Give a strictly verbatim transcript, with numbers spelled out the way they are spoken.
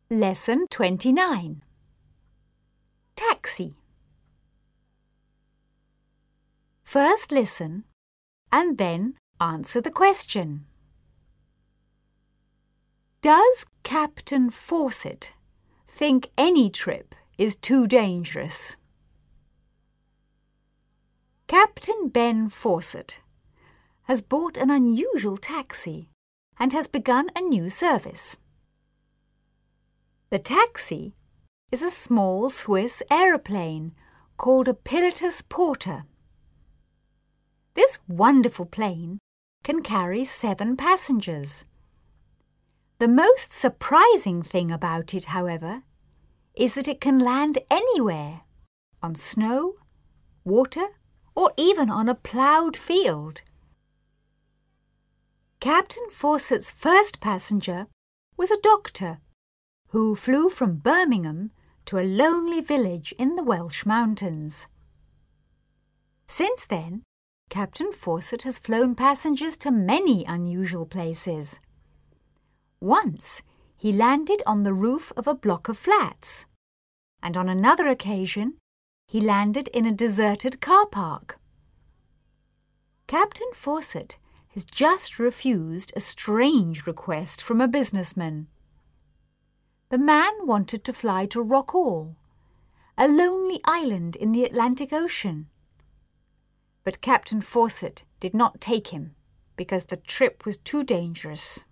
Lesson twenty-nine. Taxi. First listen and then answer the question. Does Captain Fawcett think any trip is too dangerous? Captain Ben Fawcett has bought an unusual taxi and has begun a new service. The taxi is a small Swiss aeroplane called a Pilatus Porter. This wonderful plane can carry seven passengers. The most surprising thing about it, however, is that it can land anywhere, on snow, water, or even on a ploughed field. Captain Fawcett's first passenger was a doctor who flew from Birmingham to a lonely village in the Welsh mountains. Since then, Captain Fawcett has flown passengers to many unusual places. Once, he landed on the roof of a block of flats, and on another occasion, he landed in a deserted car park. Captain Fawcett has just refused a strange request from a businessman. The man wanted to fly to Rockall, a lonely island in the Atlantic Ocean. But Captain Fawcett did not take him because the trip was too dangerous.